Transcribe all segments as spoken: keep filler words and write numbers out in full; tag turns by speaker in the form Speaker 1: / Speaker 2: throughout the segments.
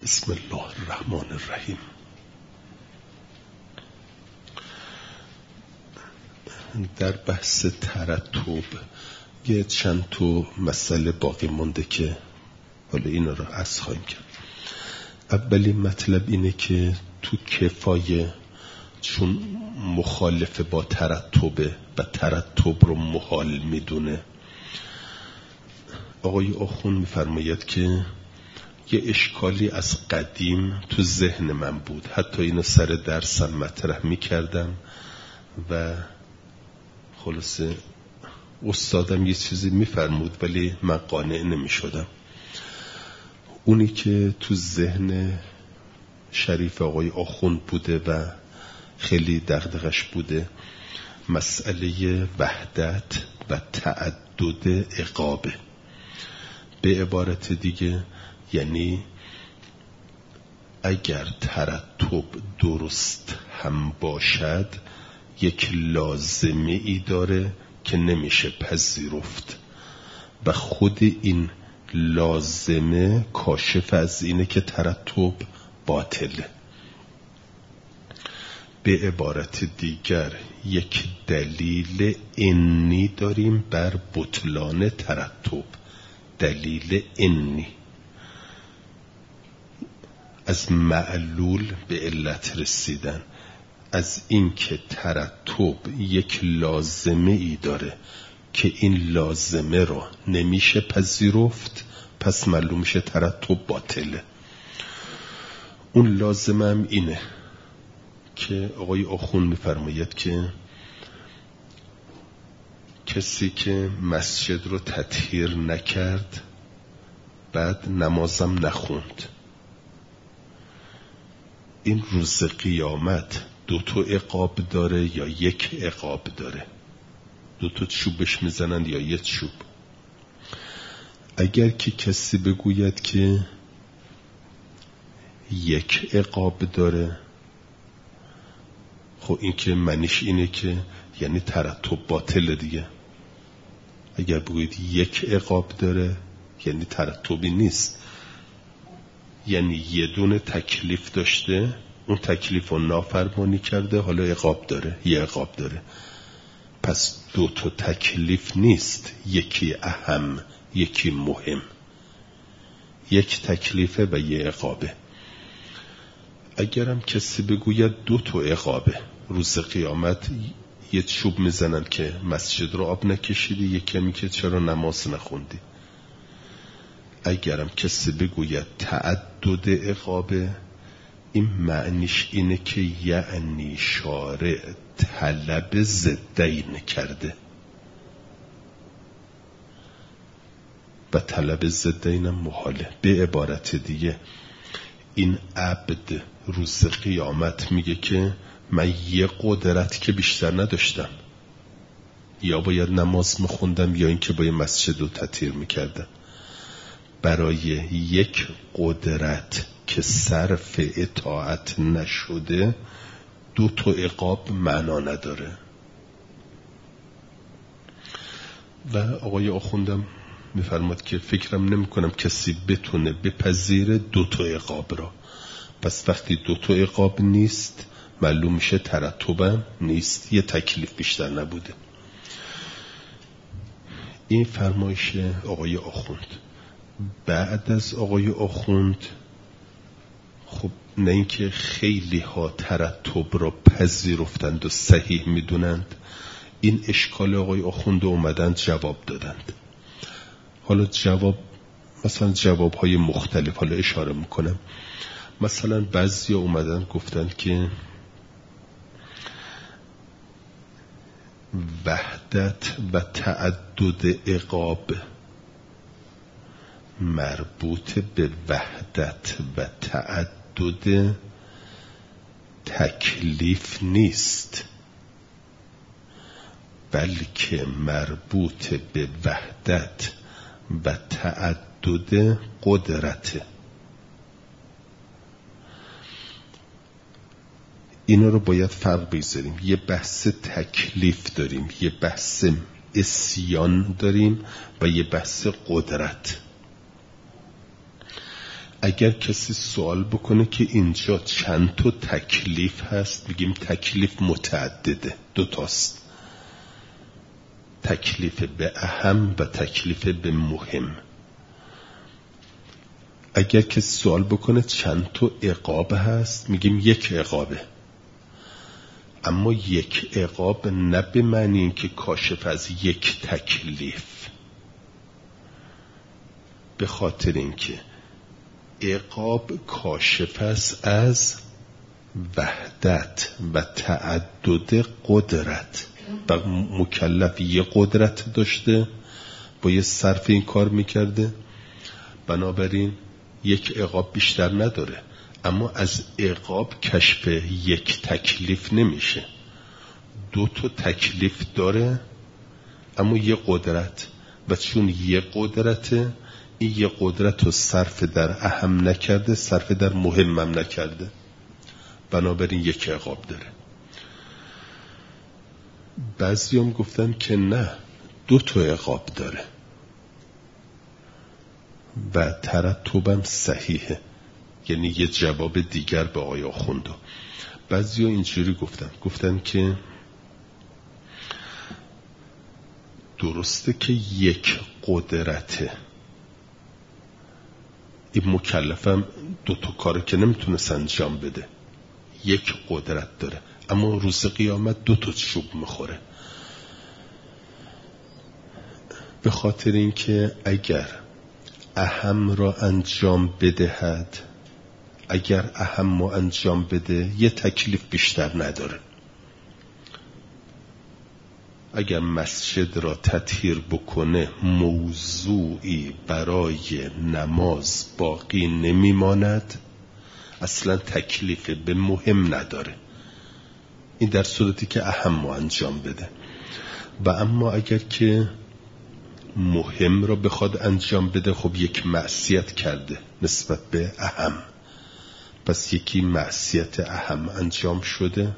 Speaker 1: بسم الله الرحمن الرحیم. در بحث ترتب یه چند تو مسئله باقی مونده که حالا اینا رو عرض خواهیم کرد. اولین مطلب اینه که تو کفایه چون مخالف با ترتبه و ترتب رو محال میدونه، آقای آخوند میفرماید که یه اشکالی از قدیم تو ذهن من بود، حتی اینو سر درسم مطرح میکردم و خلاصه استادم یه چیزی میفرمود ولی من قانع نمیشدم. اونی که تو ذهن شریف آقای آخوند بوده و خیلی دغدغش بوده مسئله وحدت و تعدد عقابه. به عبارت دیگه یعنی اگر ترتب درست هم باشد یک لازمه ای داره که نمیشه پذیرفت و خود این لازمه کاشف از اینه که ترتب باطله. به عبارت دیگر یک دلیل عنی داریم بر بطلان ترتب، دلیل عنی از معلول به علت رسیدن، از این که ترتب یک لازمه ای داره که این لازمه رو نمیشه پذیرفت، پس معلوم میشه ترتب باطله. اون لازمه هم اینه که آقای آخوند میفرماید که کسی که مسجد رو تطهیر نکرد بعد نمازم نخوند، این روز قیامت دو تا عقاب داره یا یک عقاب داره؟ دو تا چوبش میزنن یا یک چوب؟ اگر که کسی بگوید که یک عقاب داره، خب این که معنیش اینه که یعنی ترتب باطله دیگه. اگر بگوید یک عقاب داره یعنی ترتبی نیست، یعنی یه دونه تکلیف داشته، اون تکلیف رو نافرمانی کرده، حالا عقاب داره، یه عقاب داره. پس دو تا تکلیف نیست، یکی اهم یکی مهم، یک تکلیفه و یه عقابه. اگرم کسی بگوید دو تا عقابه، روز قیامت یه چوب میزنن که مسجد رو آب نکشیدی، یکی همی که چرا نماز نخوندی. اگرم کسی بگوید تعدد عقابه، این معنیش اینه که یعنی شارع طلب ضدین کرده و طلب ضدین هم محاله. به عبارت دیگه این عبد روز قیامت میگه که من یه قدرت که بیشتر نداشتم، یا باید نماز میخوندم یا اینکه باید مسجد رو تطهیر میکردم. برای یک قدرت که صرف اطاعت نشده دو تا عقاب معنا نداره. و آقای آخوندم میفرماد که فکرم نمی کنم کسی بتونه بپذیره دو تا عقاب را. پس وقتی دو تا عقاب نیست معلوم میشه ترتبم نیست، یه تکلیف بیشتر نبوده. این فرمایش آقای آخوند. بعد از آقای آخوند خب نه اینکه خیلی ها ترتب را پذیرفتند و صحیح میدونند، این اشکال آقای آخوند اومدند جواب دادند. حالا جواب مثلا جواب های مختلف حالا اشاره میکنم. مثلا بعضی ها اومدن گفتند که وحدت و تعدد عقاب مربوط به وحدت و تعدد تکلیف نیست، بلکه مربوط به وحدت و تعدد قدرت. اینا رو باید فرق بگذاریم. یه بحث تکلیف داریم، یه بحث عصیان داریم و یه بحث قدرت. اگر کسی سوال بکنه که اینجا چند تا تکلیف هست، میگیم تکلیف متعدده، دو تاست، تکلیف به اهم و تکلیف به مهم. اگر کسی سوال بکنه چند تا عقاب هست، میگیم یک عقابه. اما یک عقاب نه به معنی این که کاشف از یک تکلیف، به خاطر اینکه عقاب کاشف است از وحدت و تعدد قدرت. و مکلف یه قدرت داشته، با یه صرف این کار میکرده، بنابراین یک عقاب بیشتر نداره. اما از عقاب کشف یک تکلیف نمیشه. دو تا تکلیف داره اما یه قدرت، و چون یه قدرته، این یه قدرت رو صرف در اهم نکرده، صرف در مهمم نکرده، بنابراین یک عقاب داره. بعضی هم گفتن که نه، دو تا عقاب داره و ترتبم صحیحه، یعنی یه جواب دیگر به آقای آخوندو. بعضی ها اینجوری گفتن گفتن که درسته که یک قدرته، این مکلفم دو تا کاره که نمیتونست انجام بده، یک قدرت داره، اما روز قیامت دو تا چوب میخوره. به خاطر اینکه اگر اهم را انجام بدهد، اگر اهم را انجام بده، یه تکلیف بیشتر نداره. اگر مسجد را تطهیر بکنه، موضوعی برای نماز باقی نمیماند، اصلا تکلیف به مهم نداره. این در صورتی که اهم را انجام بده. و اما اگر که مهم را بخواد انجام بده، خب یک معصیت کرده نسبت به اهم، پس یکی معصیت اهم انجام شده.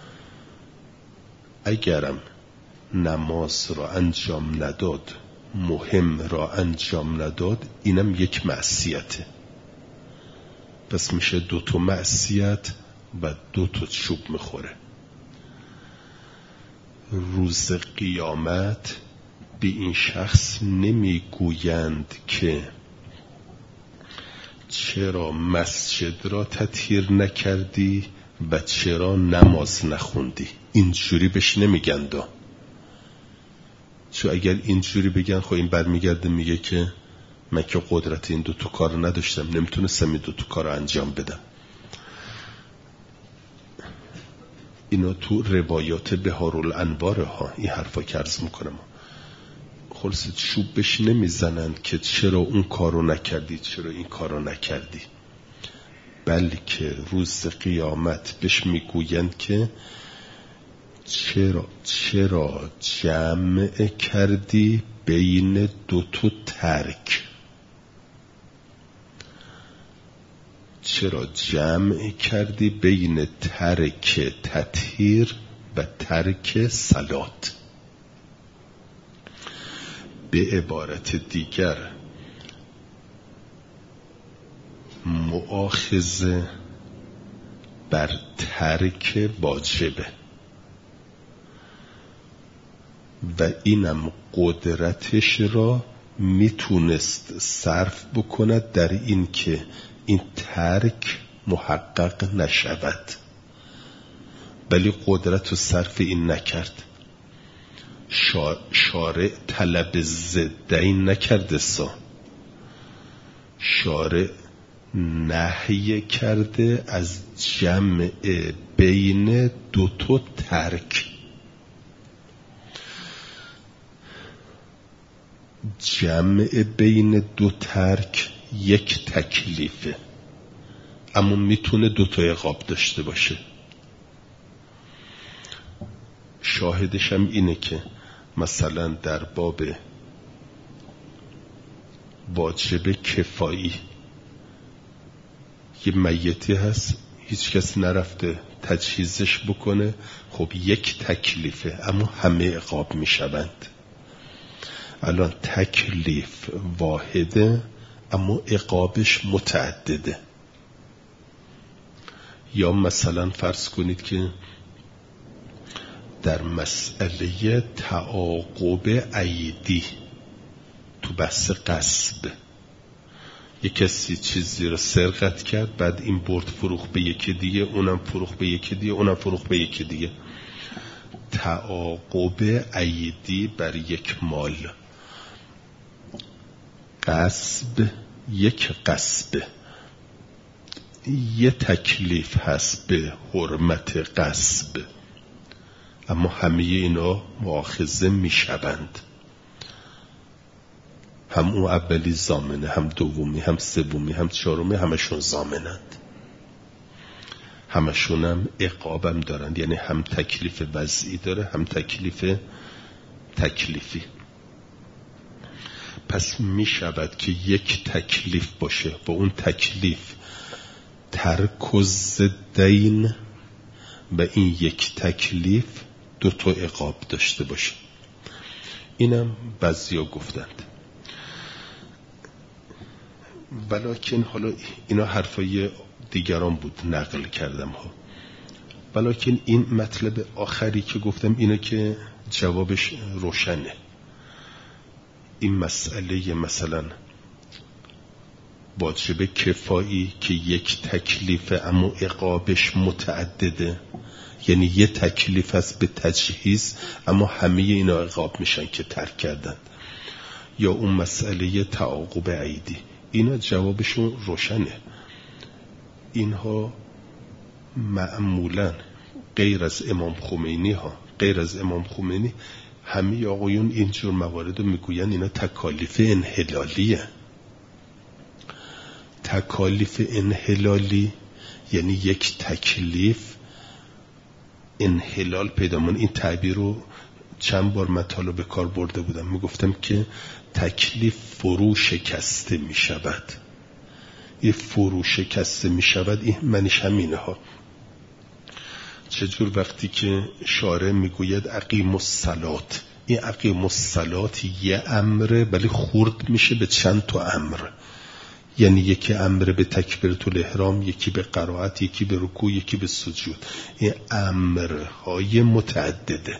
Speaker 1: اگرم نماز را انجام نداد، مهم را انجام نداد، اینم یک معصیته، پس میشه دو تا معصیت و دو تا چوب میخوره. روز قیامت به این شخص نمیگویند که چرا مسجد را تطهیر نکردی و چرا نماز نخوندی. اینجوری بهش نمیگند، چون اگر اینجوری بگن، خب این برمیگرده میگه که من که قدرت این دو تا کار نداشتم، نمیتونستم این دو تا کار انجام بدم. اینا تو روایات بهارالانوار ها این حرفا که عرض میکنم. خلاصه چوب بهش نمیزنند که چرا اون کارو نکردی، چرا این کارو نکردی، بلکه روز قیامت بهش میگویند که چرا چرا جمع کردی بین دو تا ترک، چرا جمع کردی بین ترک تطهیر و ترک صلات. به عبارت دیگر، مؤاخذه بر ترک واجبه و اینم قدرتش را میتونست صرف بکند در این که این ترک محقق نشود، ولی قدرت رو صرف این نکرد. شارع طلب ضدین نکرده سا، شارع نهی کرده از جمع بین دو تا ترک. جمع بین دو ترک یک تکلیفه، اما میتونه دو تا عقاب داشته باشه. شاهدش هم اینه که مثلا در باب واجب کفایی یه میتی هست، هیچ کس نرفته تجهیزش بکنه، خب یک تکلیفه اما همه عقاب میشوند. الان تکلیف واحده اما عقابش متعدده. یا مثلا فرض کنید که در مسئله تعاقب عیدی تو بحث غصب، یک کسی چیزی رو سرقت کرد، بعد این برد فروخ به یکی دیگه، اونم فروخ به یکی دیگه، اونم فروخ به یکی دیگه. تعاقب عیدی بر یک مال. غصب یک غصب، یه تکلیف هست به حرمت غصب، اما همه اینا مؤاخذه میشوند. هم اون اولی ضامنه، هم دومی، هم سومی، هم چهارمی، همشون ضامنند. همشون هم عقابم دارند، یعنی هم تکلیف وضعی داره، هم تکلیف تکلیفی. پس می شود که یک تکلیف باشه و اون تکلیف ترکز دین و این یک تکلیف دو تا عقاب داشته باشه. اینم بعضیا گفتند. ولیکن حالا اینا حرفای دیگران بود نقل کردم ها. ولیکن این مطلب آخری که گفتم اینه که جوابش روشنه. این مسئله مثلا واجب کفایی که یک تکلیف اما عقابش متعدده، یعنی یه تکلیف هست به تجهیز اما همه اینا عقاب میشن که ترک کردن. یا اون مسئله تعاقب عیدی، اینا جوابشون روشنه. اینها معمولا غیر از امام خمینی ها غیر از امام خمینی همه آقایون اینجور موارد رو میگوین اینا تکالیف انحلالیه. تکالیف انحلالی یعنی یک تکلیف انحلال پیدا من. این تعبیر رو چند بار مطالب به کار برده بودم، میگفتم که تکلیف فرو شکسته میشود. این فرو شکسته میشود این معنیش همینه ها. چجور وقتی که شارع میگوید اقیم الصلات، این اقیم الصلات یه امره ولی خورد میشه به چند تا امر. یعنی یکی امر به تکبیرة الاحرام، یکی به قرائت، یکی به رکوع، یکی به سجود. این امرهای متعدده.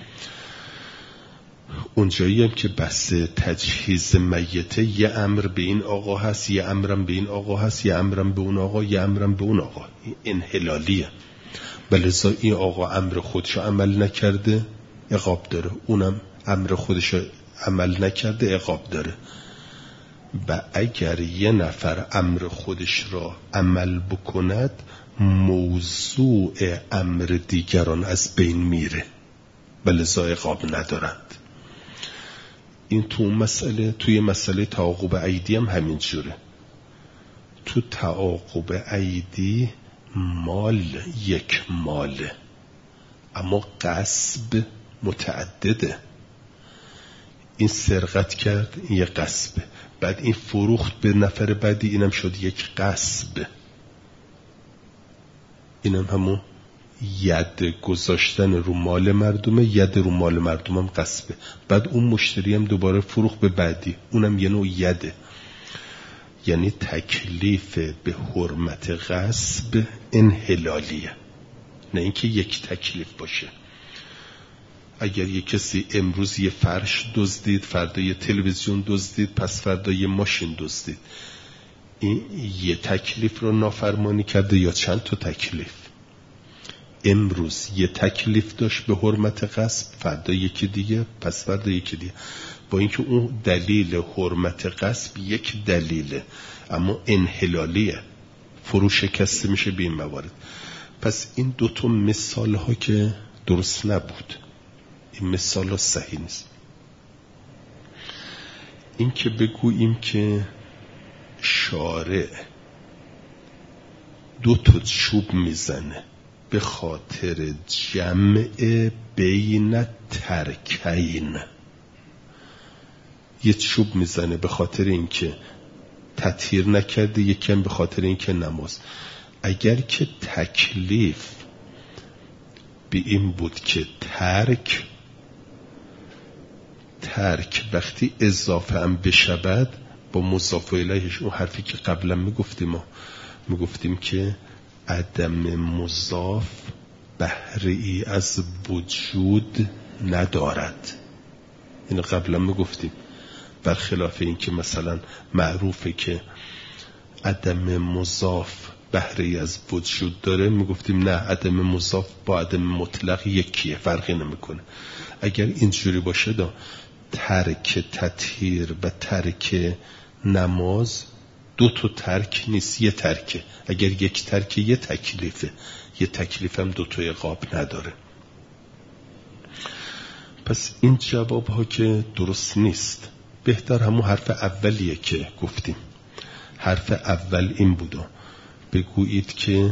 Speaker 1: اونجایی هم که بحث تجهیز میته، یه امر به این آقا هست، یه امرم به این آقا هست، یه امرم به اون آقا، یه امرم به اون آقا. این انحلالیه. بلذا این آقا امر خودشو عمل نکرده عقاب داره، اونم امر خودشو عمل نکرده عقاب داره. و اگر یه نفر امر خودش را عمل بکند موضوع امر دیگران از بین میره، بلذا عقاب ندارند. این تو مسئله توی مسئله تعاقب عیدی هم همین جوره. تو تعاقب عیدی مال یک ماله اما غصب متعدده. این سرقت کرد، این یک غصبه، بعد این فروخت به نفر بعدی، اینم شد یک غصب. اینم همون ید گذاشتن رو مال مردمه، ید رو مال مردمم غصبه. بعد اون مشتری هم دوباره فروخت به بعدی، اونم یه نوع یده. یعنی تکلیف به حرمت غصب انحلالیه، نه اینکه یک تکلیف باشه. اگر یک کسی امروز یه فرش دزدید، فردا یه تلویزیون دزدید، پس فردا یه ماشین دزدید، این یه تکلیف رو نافرمانی کرده یا چند تا تکلیف؟ امروز یه تکلیف داشت به حرمت غصب، فردا یکی دیگه، پس فردا یکی دیگه. با اینکه اون دلیل حرمت غصب یک دلیله اما انحلالیه، فرو شکسته میشه به این موارد. پس این دوتا مثال ها که درست نبود، این مثال ها صحیح نیست. این که بگوییم که شارع دو تا چوب میزنه به خاطر جمع بین ترکین، یه چوب میزنه به خاطر اینکه تطهیر نکرده، یکم به خاطر اینکه نماز. اگر که تکلیف به این بود که ترک ترک وقتی اضافه هم بشود با مضاف الیهش، اون حرفی که قبلا میگفتیم ما میگفتیم که عدم مضاف بهره ای از وجود ندارد. اینو قبلا میگفتیم، برخلاف این که مثلا معروفه که عدم مضاف بهره ای از وجود داره، میگفتیم نه، عدم مضاف با عدم مطلق یکیه، فرقی نمیکنه. اگر اینجوری باشه دا ترک تطهیر و ترک نماز دو تا ترک نیست، یه ترکه. اگر یک ترک یه تکلیفه، یه تکلیف هم دو تا عقاب نداره. پس این جواب ها که درست نیست. بهتر همون حرف اولیه که گفتیم. حرف اول این بودا بگویید که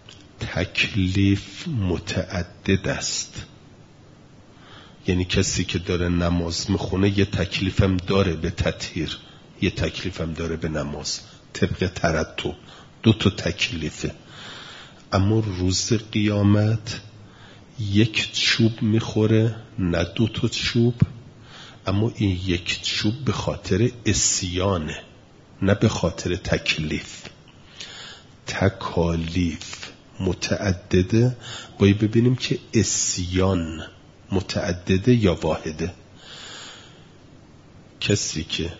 Speaker 1: تکلیف متعدد است، یعنی کسی که داره نماز میخونه یه تکلیف هم داره به تطهیر، یه تکلیف هم داره به نماز، طبق ترتب دو تا تکلیفه. اما روز قیامت یک چوب میخوره نه دو تا چوب، اما این یک چوب به خاطر عصیانه نه به خاطر تکلیف. تکالیف متعدده، باید ببینیم که عصیان متعدده یا واحده. کسی که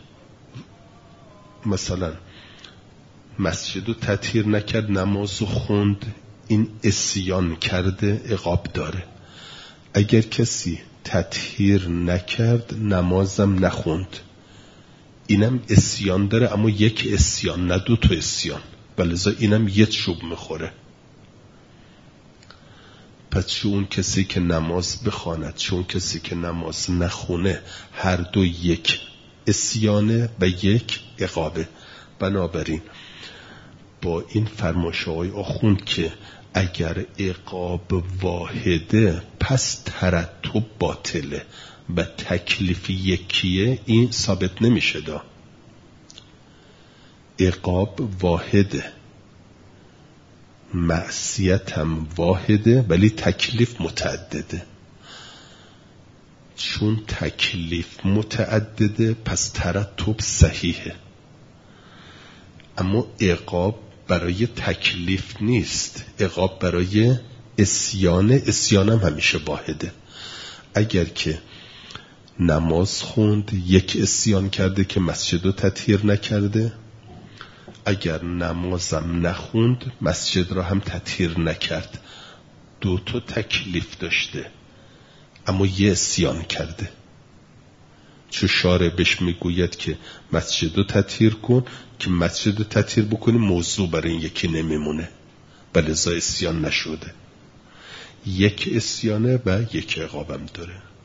Speaker 1: مثلا مسجد رو تطهیر نکرد، نماز رو خوند، این عصیان کرده، عقاب داره. اگر کسی تطهیر نکرد، نمازم نخوند، اینم عصیان داره، اما یک عصیان نه دو تا عصیان، ولذا اینم یک چوب میخوره. پس چون کسی که نماز بخواند، چون کسی که نماز نخونه، هر دو یک عصیانه و یک عقابه. بنابراین با این فرمایش‌های آخوند که اگر عقاب واحده پس ترتب باطله و تکلیف یکیه، این ثابت نمیشه. دا عقاب واحده، معصیت هم واحده، ولی تکلیف متعدده. چون تکلیف متعدده پس ترتب صحیحه. اما عقاب برای تکلیف نیست، عقاب برای عصیان، عصیان هم همیشه واحده. اگر که نماز خوند، یک عصیان کرده که مسجد رو تطهیر نکرده، اگر نمازم نخوند، مسجد را هم تطهیر نکرد، دو تا تکلیف داشته اما یه عصیان کرده. چو شارع بهش میگوید که مسجد رو تطهیر کن، که مسجد رو تطهیر بکنی موضوع برای این یکی نمیمونه، بلذا عصیان نشده. یک عصیانه و یک عقابم داره.